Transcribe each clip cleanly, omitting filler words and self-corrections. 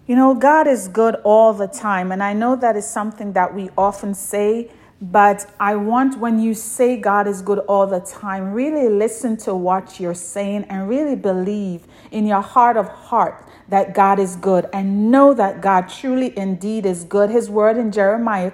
You know, God is good all the time. And I know that is something that we often say, but I want, when you say God is good all the time, really listen to what you're saying and really believe in your heart of heart that God is good, and know that God truly indeed is good. His word in Jeremiah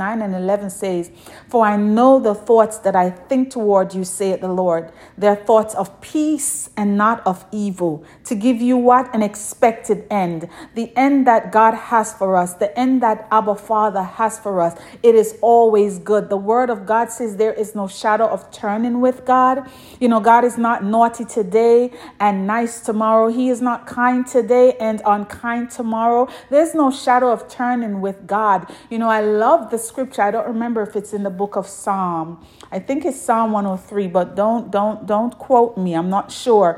29:11 says, "For I know the thoughts that I think toward you, saith the Lord. They're thoughts of peace and not of evil, to give you what? An expected end." The end that God has for us, the end that Abba Father has for us, it is always good. The word of God says there is no shadow of turning with God. You know, God is not naughty today and nice tomorrow. He is not kind today and unkind tomorrow. There's no shadow of turning with God. You know, I love the scripture. I don't remember if it's in the book of Psalm. I think it's Psalm 103, but don't quote me. I'm not sure.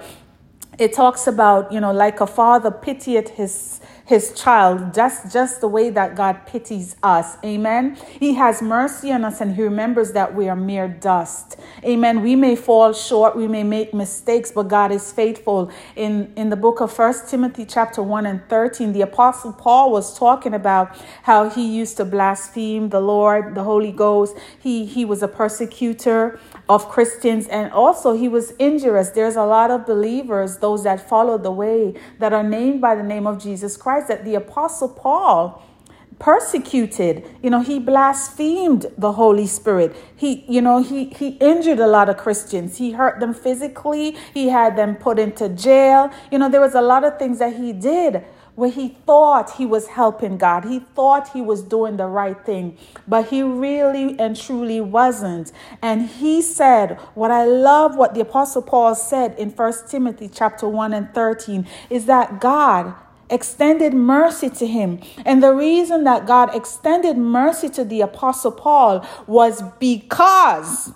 It talks about, you know, like a father pitieth his child, just the way that God pities us. Amen. He has mercy on us, and he remembers that we are mere dust. Amen. We may fall short, we may make mistakes, but God is faithful. In the book of 1 Timothy chapter 1:13, the apostle Paul was talking about how he used to blaspheme the Lord, the Holy Ghost. He was a persecutor of Christians, and also he was injurious. There's a lot of believers, those that follow the way, that are named by the name of Jesus Christ, that the apostle Paul persecuted. You know, he blasphemed the Holy Spirit. He injured a lot of Christians. He hurt them physically. He had them put into jail. You know, there was a lot of things that he did where he thought he was helping God. He thought he was doing the right thing, but he really and truly wasn't. And he said, what I love what the apostle Paul said in 1 Timothy chapter 1:13 is that God extended mercy to him. And the reason that God extended mercy to the apostle Paul was because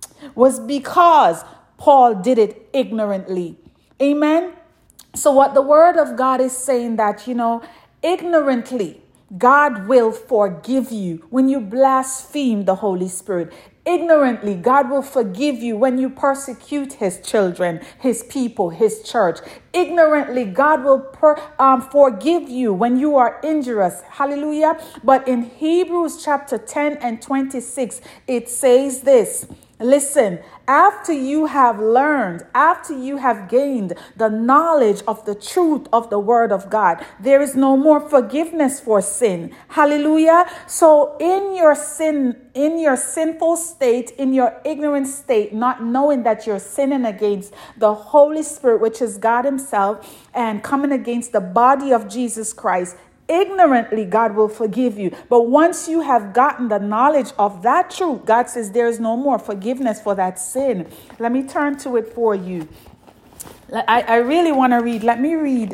Paul did it ignorantly. Amen. So what the word of God is saying, that, you know, ignorantly, God will forgive you when you blaspheme the Holy Spirit. Ignorantly, God will forgive you when you persecute his children, his people, his church. Ignorantly, God will forgive you when you are injurious. Hallelujah. But in Hebrews chapter 10:26, it says this. Listen, after you have learned, after you have gained the knowledge of the truth of the word of God, there is no more forgiveness for sin. Hallelujah. So in your sinful state, in your ignorant state, not knowing that you're sinning against the Holy Spirit, which is God himself, and coming against the body of Jesus Christ, ignorantly, God will forgive you. But once you have gotten the knowledge of that truth, God says there is no more forgiveness for that sin. Let me turn to it for you. I really want to read. Let me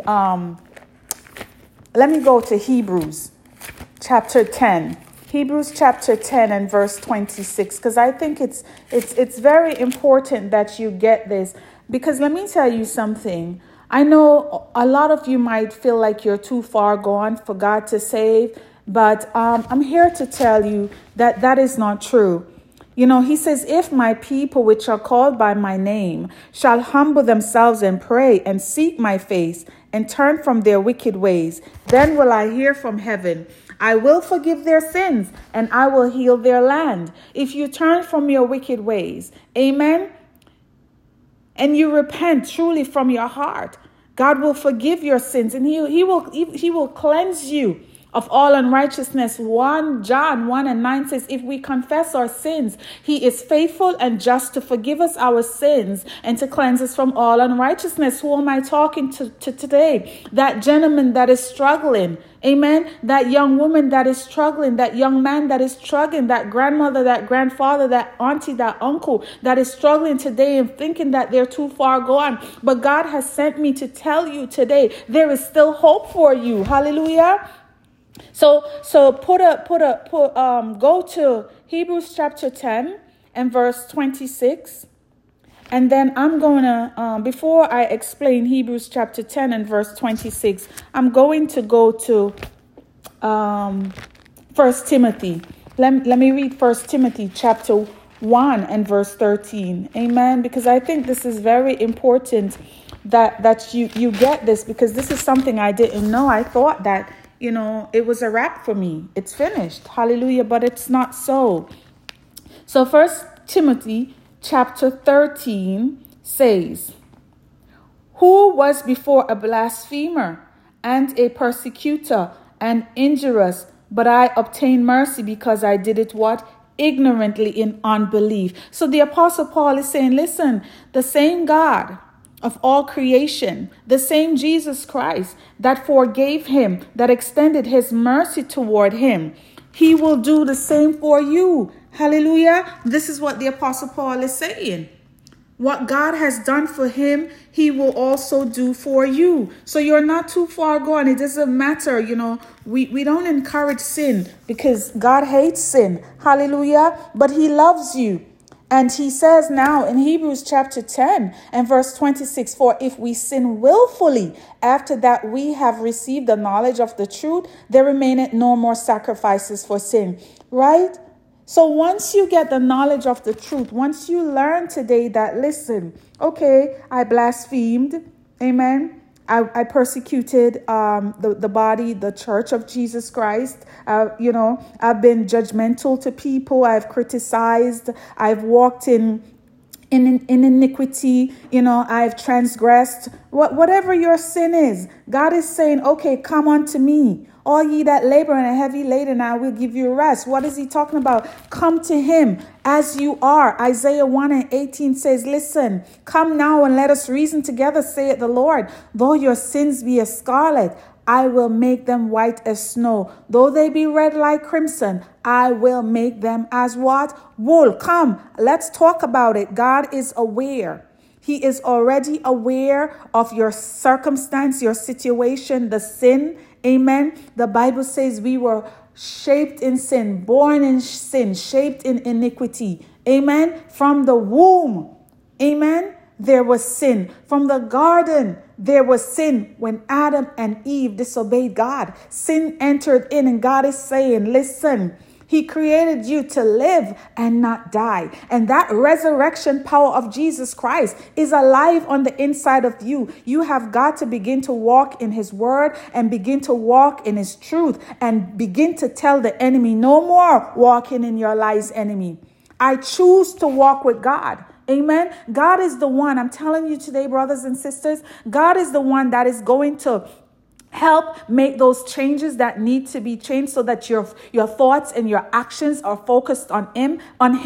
go to Hebrews chapter 10. Hebrews chapter 10 and verse 26, because I think it's very important that you get this. Because let me tell you something. I know a lot of you might feel like you're too far gone for God to save, but I'm here to tell you that that is not true. You know, he says, if my people, which are called by my name, shall humble themselves and pray and seek my face and turn from their wicked ways, then will I hear from heaven. I will forgive their sins and I will heal their land. If you turn from your wicked ways, amen, and you repent truly from your heart, God will forgive your sins, and he will cleanse you of all unrighteousness. 1 John 1:9 says, if we confess our sins, he is faithful and just to forgive us our sins and to cleanse us from all unrighteousness. Who am I talking to today? That gentleman that is struggling. Amen. That young woman that is struggling, that young man that is struggling, that grandmother, that grandfather, that auntie, that uncle that is struggling today and thinking that they're too far gone. But God has sent me to tell you today, there is still hope for you. Hallelujah. So go to Hebrews chapter 10 and verse 26. And then I'm going to, before I explain Hebrews chapter 10 and verse 26, I'm going to go to 1 Timothy. Let me read 1 Timothy chapter 1 and verse 13. Amen. Because I think this is very important that you get this, because this is something I didn't know. I thought that, it was a wrap for me. It's finished. Hallelujah. But it's not so. So 1 Timothy chapter 13 says, who was before a blasphemer and a persecutor and injurious, but I obtained mercy because I did it what? Ignorantly in unbelief. So the Apostle Paul is saying, listen, the same God of all creation, the same Jesus Christ that forgave him, that extended his mercy toward him, he will do the same for you. Hallelujah. This is what the Apostle Paul is saying. What God has done for him, he will also do for you. So you're not too far gone. It doesn't matter. We don't encourage sin because God hates sin. Hallelujah. But he loves you. And he says now in Hebrews chapter 10 and verse 26, for if we sin willfully after that we have received the knowledge of the truth, there remaineth no more sacrifices for sin. Right? So once you get the knowledge of the truth, once you learn today that, listen, okay, I blasphemed, amen. I persecuted the body, the church of Jesus Christ. I've been judgmental to people. I've criticized. I've walked in iniquity. I've transgressed. Whatever your sin is, God is saying, okay, come unto me. All ye that labor and are heavy laden, I will give you rest. What is he talking about? Come to him as you are. Isaiah 1:18 says, listen, come now and let us reason together, saith the Lord. Though your sins be as scarlet, I will make them white as snow. Though they be red like crimson, I will make them as what? Wool. Come, let's talk about it. God is aware. He is already aware of your circumstance, your situation, the sin. Amen. The Bible says we were shaped in sin, born in sin, shaped in iniquity. Amen. From the womb. Amen. There was sin. From the garden, there was sin. When Adam and Eve disobeyed God, sin entered in, and God is saying, listen, he created you to live and not die. And that resurrection power of Jesus Christ is alive on the inside of you. You have got to begin to walk in his word and begin to walk in his truth and begin to tell the enemy, no more walking in your lies, enemy. I choose to walk with God. Amen. God is the one, I'm telling you today, brothers and sisters, God is the one that is going to help make those changes that need to be changed so that your thoughts and your actions are focused on him,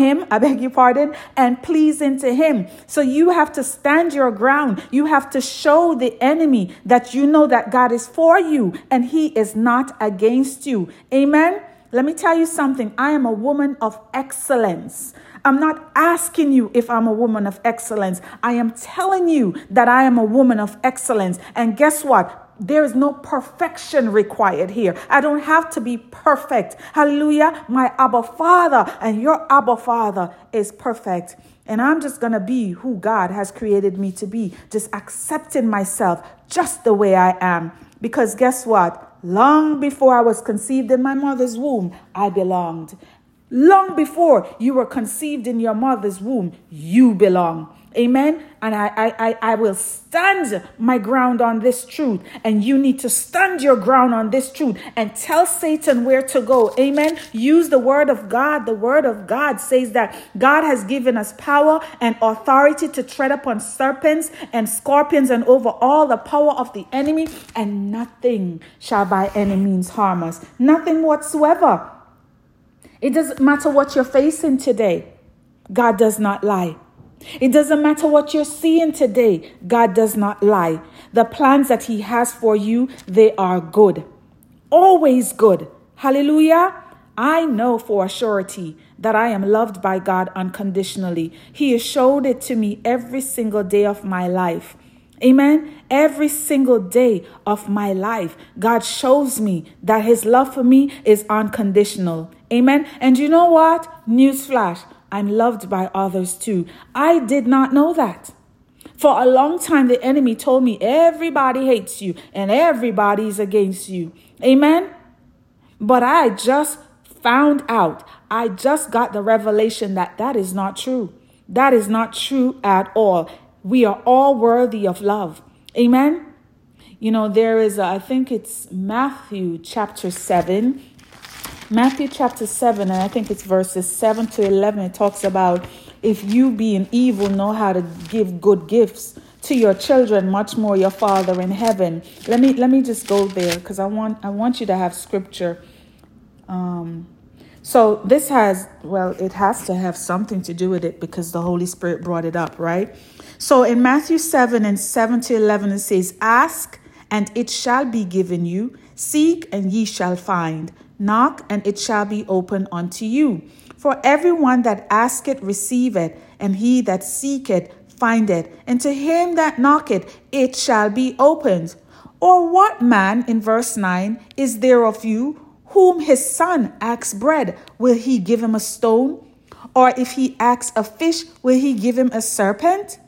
and pleasing to him. So you have to stand your ground. You have to show the enemy that you know that God is for you and he is not against you. Amen. Let me tell you something. I am a woman of excellence. I'm not asking you if I'm a woman of excellence. I am telling you that I am a woman of excellence. And guess what? There is no perfection required here. I don't have to be perfect. Hallelujah. My Abba Father and your Abba Father is perfect. And I'm just going to be who God has created me to be. Just accepting myself just the way I am. Because guess what? Long before I was conceived in my mother's womb, I belonged. Long before you were conceived in your mother's womb, you belong. Amen. And I will stand my ground on this truth. And you need to stand your ground on this truth and tell Satan where to go. Amen. Use the word of God. The word of God says that God has given us power and authority to tread upon serpents and scorpions and over all the power of the enemy. And nothing shall by any means harm us. Nothing whatsoever. It doesn't matter what you're facing today. God does not lie. It doesn't matter what you're seeing today. God does not lie. The plans that he has for you, they are good. Always good. Hallelujah. I know for a surety that I am loved by God unconditionally. He has showed it to me every single day of my life. Amen. Every single day of my life, God shows me that his love for me is unconditional. Amen. And you know what? Newsflash. I'm loved by others too. I did not know that. For a long time, the enemy told me everybody hates you and everybody's against you. Amen. But I just found out. I just got the revelation that that is not true. That is not true at all. We are all worthy of love. Amen. There is, I think it's Matthew chapter 7. Matthew chapter 7, and I think it's verses 7 to 11. It talks about, if you being evil know how to give good gifts to your children, much more your Father in heaven. Let me just go there, because I want you to have scripture. So this it has to have something to do with it, because the Holy Spirit brought it up, right? So in Matthew 7 and 7 to 11, it says, ask and it shall be given you. Seek and ye shall find. Knock and it shall be opened unto you. For everyone that asketh receiveth, and he that seeketh findeth, and to him that knocketh it shall be opened. Or what man, in verse 9, is there of you, whom his son asks bread, will he give him a stone? Or if he asks a fish, will he give him a serpent?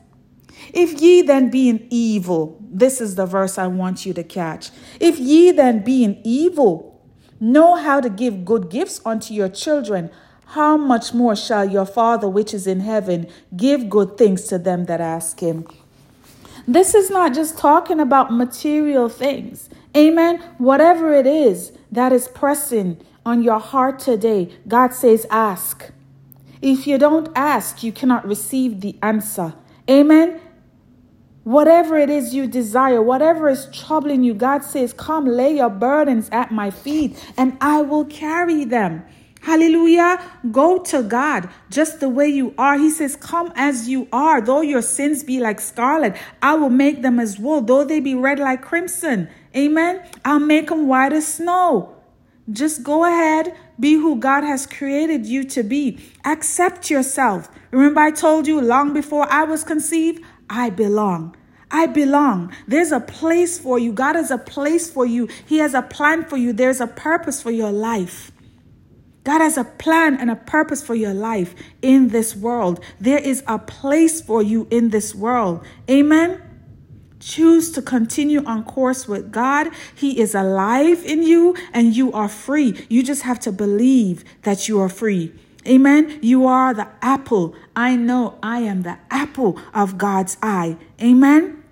If ye then being evil, this is the verse I want you to catch. If ye then being evil know how to give good gifts unto your children, how much more shall your Father which is in heaven give good things to them that ask him? This is not just talking about material things. Amen. Whatever it is that is pressing on your heart today, God says, ask. If you don't ask, you cannot receive the answer. Amen. Whatever it is you desire, whatever is troubling you, God says, come lay your burdens at my feet and I will carry them. Hallelujah. Go to God just the way you are. He says, come as you are. Though your sins be like scarlet, I will make them as wool. Though they be red like crimson. Amen. I'll make them white as snow. Just go ahead. Be who God has created you to be. Accept yourself. Remember, I told you long before I was conceived, I belong. I belong. There's a place for you. God has a place for you. He has a plan for you. There's a purpose for your life. God has a plan and a purpose for your life in this world. There is a place for you in this world. Amen. Choose to continue on course with God. He is alive in you and you are free. You just have to believe that you are free. Amen. You are the apple. I know I am the apple of God's eye. Amen.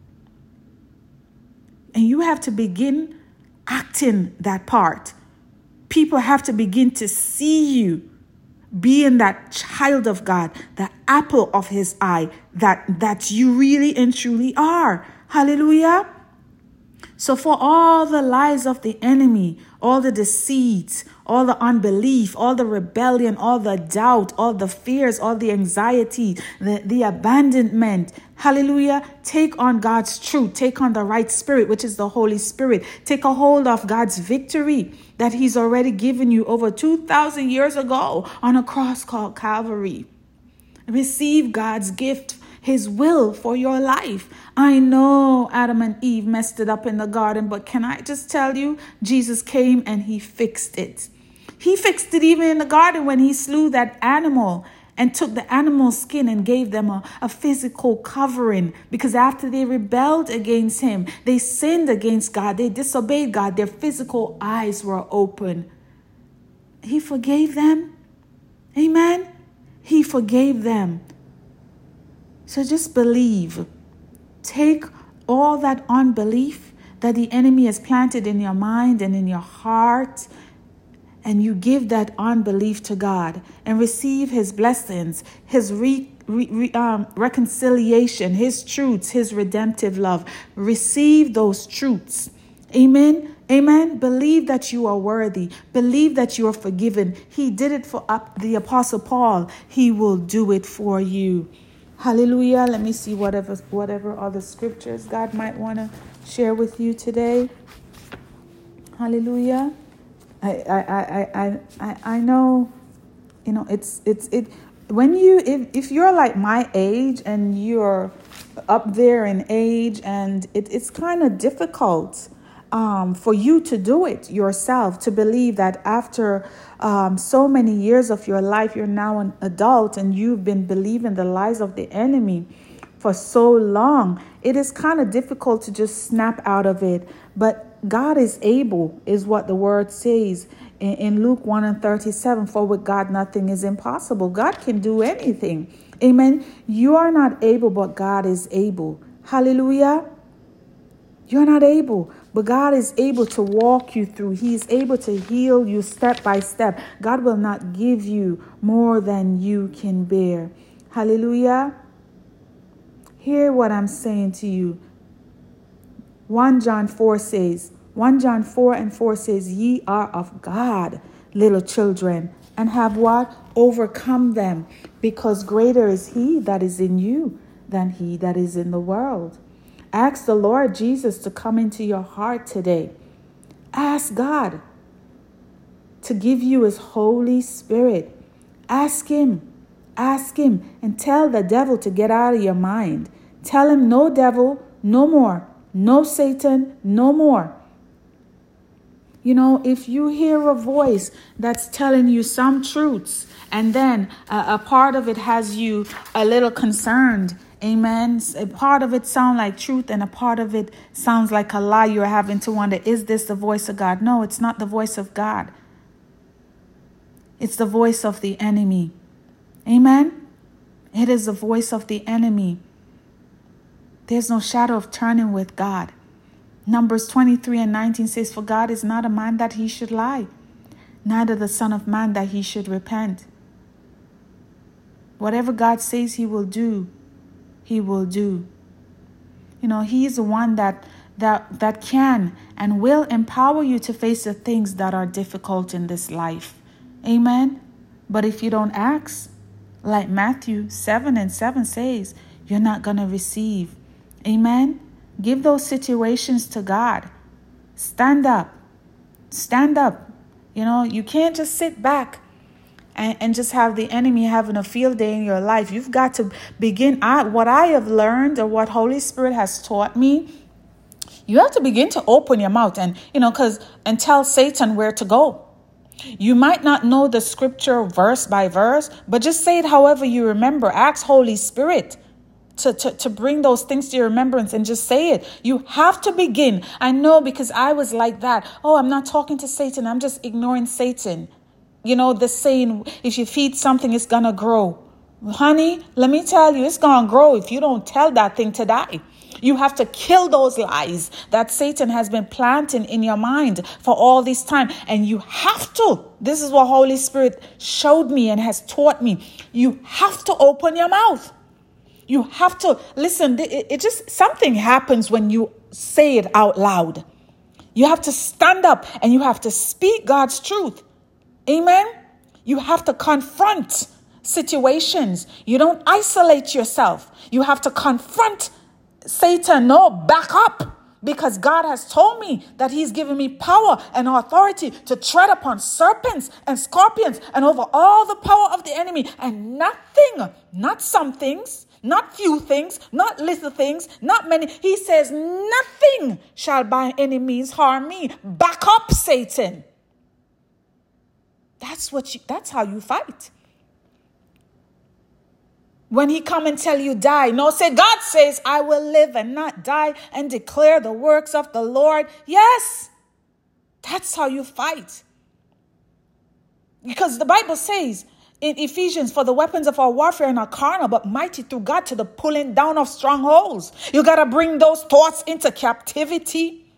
And you have to begin acting that part. People have to begin to see you being that child of God, the apple of his eye, that you really and truly are. Hallelujah. So for all the lies of the enemy, all the deceits, all the unbelief, all the rebellion, all the doubt, all the fears, all the anxiety, the abandonment, hallelujah, take on God's truth, take on the right spirit, which is the Holy Spirit. Take a hold of God's victory that he's already given you over 2,000 years ago on a cross called Calvary. Receive God's gift, his will for your life. I know Adam and Eve messed it up in the garden, but can I just tell you, Jesus came and he fixed it. He fixed it even in the garden when he slew that animal and took the animal's skin and gave them a physical covering, because after they rebelled against him, they sinned against God, they disobeyed God, their physical eyes were open. He forgave them. Amen. He forgave them. So just believe. Take all that unbelief that the enemy has planted in your mind and in your heart, and you give that unbelief to God and receive his blessings, his reconciliation, his truths, his redemptive love. Receive those truths. Amen. Amen. Believe that you are worthy. Believe that you are forgiven. He did it for the Apostle Paul. He will do it for you. Hallelujah. Let me see whatever other scriptures God might want to share with you today. Hallelujah. I know, it's when if you're like my age and you're up there in age, and it's kind of difficult for you to do it yourself, to believe that after so many years of your life, you're now an adult and you've been believing the lies of the enemy for so long. It is kind of difficult to just snap out of it. But God is able, is what the word says in Luke 1:37. For with God, nothing is impossible. God can do anything. Amen. You are not able, but God is able. Hallelujah. You're not able, but God is able to walk you through. He is able to heal you step by step. God will not give you more than you can bear. Hallelujah. Hear what I'm saying to you. 1 John 4 and 4 says, ye are of God, little children, and have what? Overcome them, because greater is he that is in you than he that is in the world. Ask the Lord Jesus to come into your heart today. Ask God to give you his Holy Spirit. Ask him, and tell the devil to get out of your mind. Tell him, no devil, no more. No Satan, no more. You know, if you hear a voice that's telling you some truths, and then a part of it has you a little concerned, amen. A part of it sounds like truth and a part of it sounds like a lie. You're having to wonder, is this the voice of God? No, it's not the voice of God. It's the voice of the enemy. Amen. It is the voice of the enemy. There's no shadow of turning with God. Numbers 23 and 19 says, for God is not a man that he should lie, neither the son of man that he should repent. Whatever God says he will do, he will do. You know, he is the one that can and will empower you to face the things that are difficult in this life. Amen. But if you don't ask, like Matthew 7 and 7 says, you're not going to receive. Amen. Give those situations to God. Stand up. Stand up. You know, you can't just sit back and just have the enemy having a field day in your life. You've got to begin. What I have learned, or what Holy Spirit has taught me, you have to begin to open your mouth and tell Satan where to go. You might not know the scripture verse by verse, but just say it however you remember. Ask Holy Spirit to bring those things to your remembrance and just say it. You have to begin. I know, because I was like that. Oh, I'm not talking to Satan. I'm just ignoring Satan. You know, the saying, if you feed something, it's going to grow. Honey, let me tell you, it's going to grow if you don't tell that thing to die. You have to kill those lies that Satan has been planting in your mind for all this time. And you have to. This is what Holy Spirit showed me and has taught me. You have to open your mouth. You have to listen. It just, something happens when you say it out loud. You have to stand up and you have to speak God's truth. Amen. You have to confront situations. You don't isolate yourself. You have to confront Satan. No, back up. Because God has told me that he's given me power and authority to tread upon serpents and scorpions and over all the power of the enemy. And nothing, not some things, not few things, not little things, not many. He says nothing shall by any means harm me. Back up, Satan. That's how you fight. When he come and tell you die, no, say God says, I will live and not die and declare the works of the Lord. Yes, that's how you fight. Because the Bible says in Ephesians, for the weapons of our warfare are not carnal, but mighty through God to the pulling down of strongholds. You got to bring those thoughts into captivity.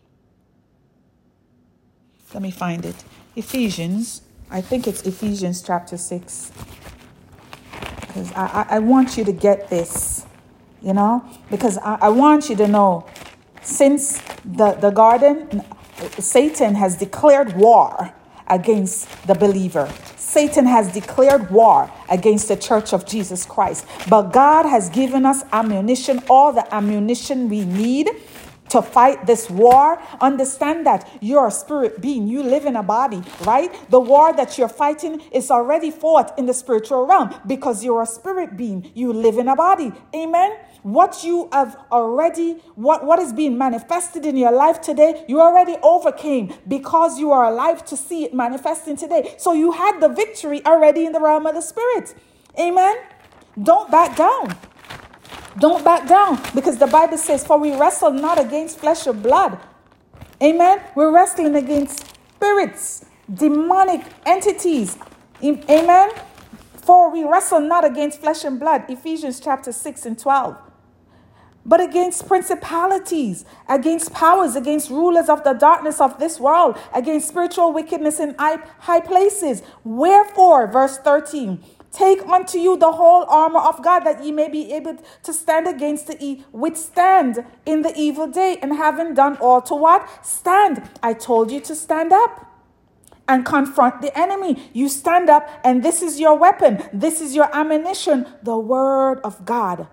Let me find it. Ephesians, I think it's Ephesians chapter 6. Because I want you to get this, because I want you to know, since the garden, Satan has declared war against the believer. Satan has declared war against the church of Jesus Christ. But God has given us ammunition, all the ammunition we need to fight this war. Understand that you're a spirit being. You live in a body, right? The war that you're fighting is already fought in the spiritual realm because you're a spirit being. You live in a body. Amen. What you have already, what is being manifested in your life today, you already overcame because you are alive to see it manifesting today. So you had the victory already in the realm of the spirit. Amen. Don't back down. Don't back down, because the Bible says, for we wrestle not against flesh or blood. Amen. We're wrestling against spirits, demonic entities. Amen. For we wrestle not against flesh and blood. Ephesians chapter 6 and 12. but against principalities, against powers, against rulers of the darkness of this world, against spiritual wickedness in high places. Wherefore, verse 13, take unto you the whole armor of God, that ye may be able to stand against withstand in the evil day, and having done all to what? Stand. I told you to stand up and confront the enemy. You stand up, and this is your weapon. This is your ammunition, the word of God.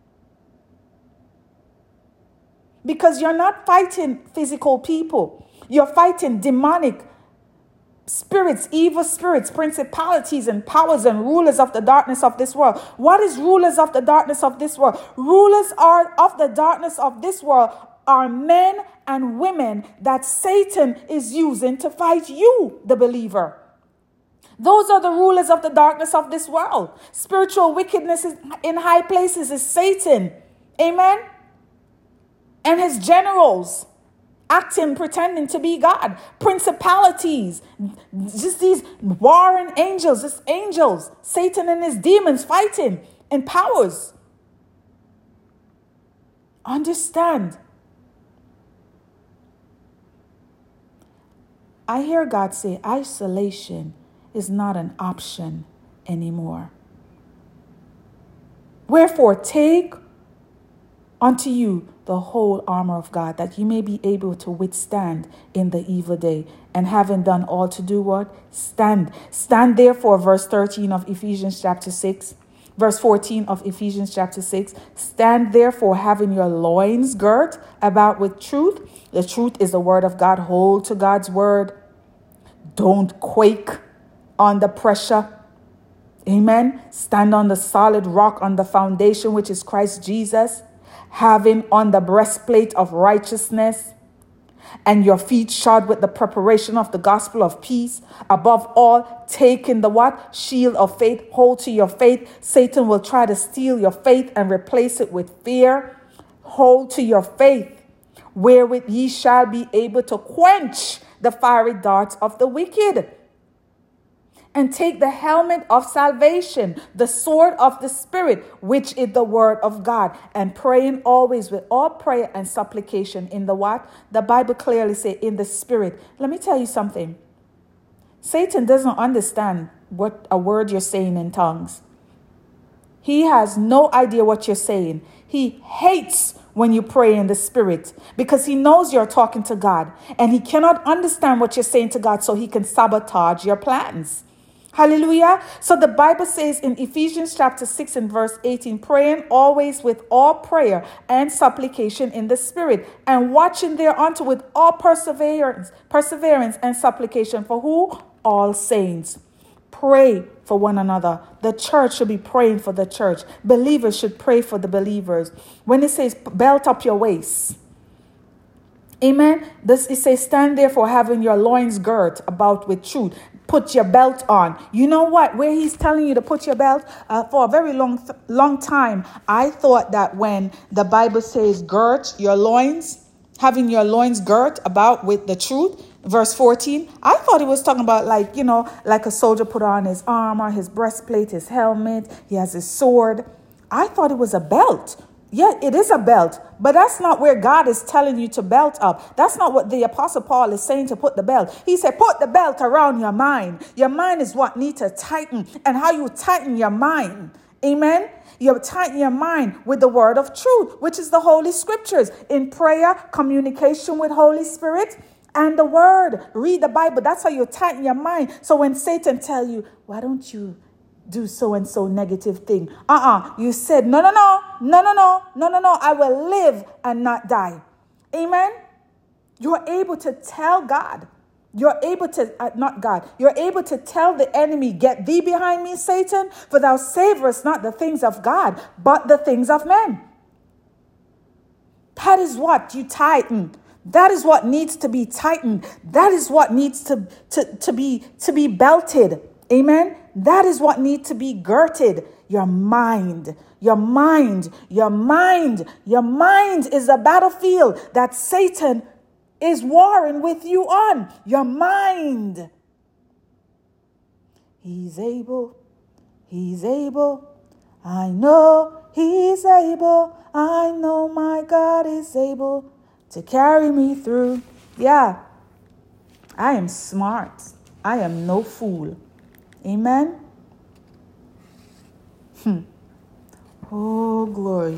Because you're not fighting physical people. You're fighting demonic spirits, evil spirits, principalities and powers and rulers of the darkness of this world. What is rulers of the darkness of this world? Rulers of the darkness of this world are men and women that Satan is using to fight you, the believer. Those are the rulers of the darkness of this world. Spiritual wickedness in high places is Satan. Amen? And his generals acting, pretending to be God. Principalities, just these warring angels, just angels. Satan and his demons fighting, and powers. Understand. I hear God say isolation is not an option anymore. Wherefore, take unto you the whole armor of God, that ye may be able to withstand in the evil day, and having done all to do what? Stand. Stand therefore, verse 13 of Ephesians chapter 6. Verse 14 of Ephesians chapter 6. Stand therefore, having your loins girt about with truth. The truth is the word of God. Hold to God's word. Don't quake under pressure. Amen. Stand on the solid rock, on the foundation, which is Christ Jesus. Having on the breastplate of righteousness, and your feet shod with the preparation of the gospel of peace. Above all, taking the what? Shield of faith. Hold to your faith. Satan will try to steal your faith and replace it with fear. Hold to your faith, wherewith ye shall be able to quench the fiery darts of the wicked. And take the helmet of salvation, the sword of the Spirit, which is the word of God, and praying always with all prayer and supplication in the what? The Bible clearly says in the Spirit. Let me tell you something. Satan doesn't understand what a word you're saying in tongues. He has no idea what you're saying. He hates when you pray in the Spirit, because he knows you're talking to God, and he cannot understand what you're saying to God, so he can sabotage your plans. Hallelujah. So the Bible says in Ephesians chapter 6 and verse 18, praying always with all prayer and supplication in the Spirit, and watching thereunto with all perseverance and supplication for who? All saints. Pray for one another. The church should be praying for the church. Believers should pray for the believers. When it says belt up your waist, amen. It says stand therefore, having your loins girt about with truth. Put your belt on. You know what? Where he's telling you to put your belt, for a very long time, I thought that when the Bible says girt your loins, having your loins girt about with the truth, verse 14, I thought he was talking about like a soldier put on his armor, his breastplate, his helmet, he has his sword. I thought it was a belt. Yeah, it is a belt, but that's not where God is telling you to belt up. That's not what the Apostle Paul is saying to put the belt. He said, put the belt around your mind. Your mind is what needs to tighten. And how you tighten your mind, amen? You tighten your mind with the word of truth, which is the Holy Scriptures. In prayer, communication with Holy Spirit, and the word. Read the Bible. That's how you tighten your mind. So when Satan tell you, why don't you do so-and-so negative thing? You said, no, I will live and not die. Amen. You're able to tell God. You're able to, not God. You're able to tell the enemy, get thee behind me, Satan, for thou savorest not the things of God, but the things of men. That is what you tighten. That is what needs to be tightened. That is what needs to be belted. Amen. That is what needs to be girded. Your mind. Your mind. Your mind. Your mind is a battlefield that Satan is warring with you on. Your mind. He's able. He's able. I know He's able. I know my God is able to carry me through. Yeah, I am smart. I am no fool. Amen. Oh, glory.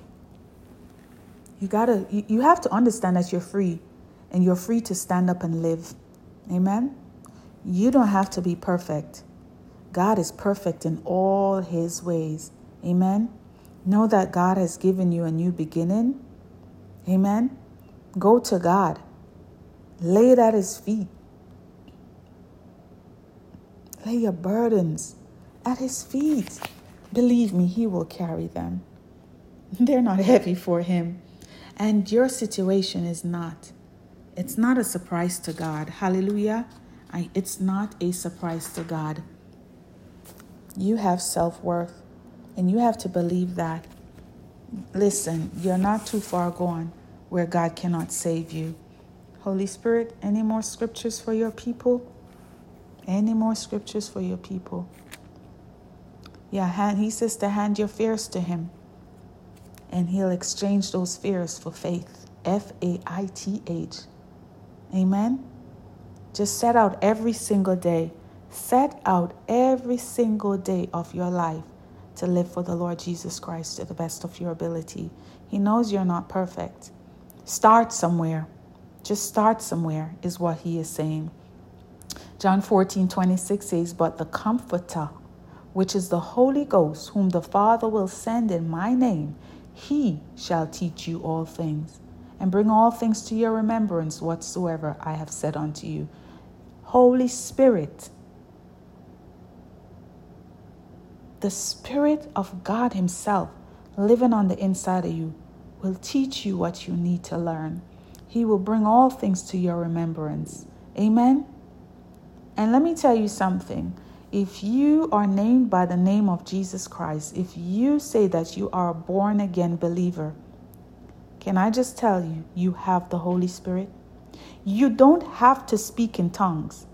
You have to understand that you're free, and you're free to stand up and live. Amen. You don't have to be perfect. God is perfect in all His ways. Amen. Know that God has given you a new beginning. Amen. Go to God. Lay it at His feet. Lay your burdens at His feet. Believe me, He will carry them. They're not heavy for Him. And your situation is not. It's not a surprise to God. Hallelujah. It's not a surprise to God. You have self-worth, and you have to believe that. Listen, you're not too far gone where God cannot save you. Holy Spirit, any more scriptures for your people? Any more scriptures for your people? Yeah, He says to hand your fears to Him, and He'll exchange those fears for faith. Faith. Amen. Just set out every single day. Set out every single day of your life to live for the Lord Jesus Christ to the best of your ability. He knows you're not perfect. Start somewhere. Just start somewhere is what He is saying. John 14:26 says, "But the Comforter, which is the Holy Ghost, whom the Father will send in my name, He shall teach you all things, and bring all things to your remembrance whatsoever I have said unto you." Holy Spirit, the Spirit of God Himself living on the inside of you, will teach you what you need to learn. He will bring all things to your remembrance. Amen. And let me tell you something. If you are named by the name of Jesus Christ, if you say that you are a born again believer, can I just tell you, you have the Holy Spirit? You don't have to speak in tongues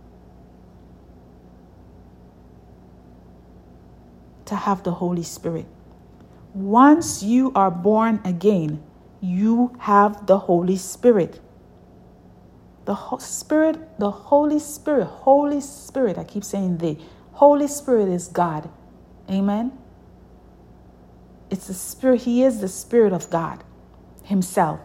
to have the Holy Spirit. Once you are born again, you have the Holy Spirit. The Holy Spirit, I keep saying the Holy Spirit is God. Amen. It's the Spirit. He is the Spirit of God Himself.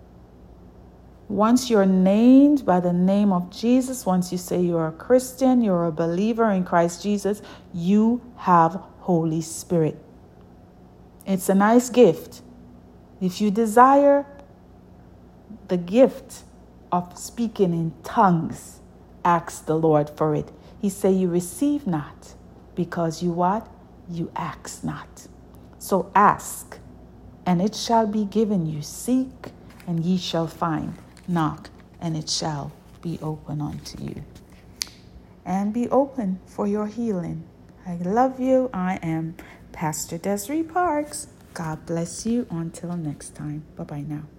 Once you're named by the name of Jesus, once you say you're a Christian, you're a believer in Christ Jesus, you have Holy Spirit. It's a nice gift. If you desire the gift of speaking in tongues, ask the Lord for it. He say you receive not because you what? You ask not. So ask, and it shall be given you. Seek, and ye shall find. Knock, and it shall be open unto you. And be open for your healing. I love you. I am Pastor Desiree Parks. God bless you. Until next time. Bye-bye now.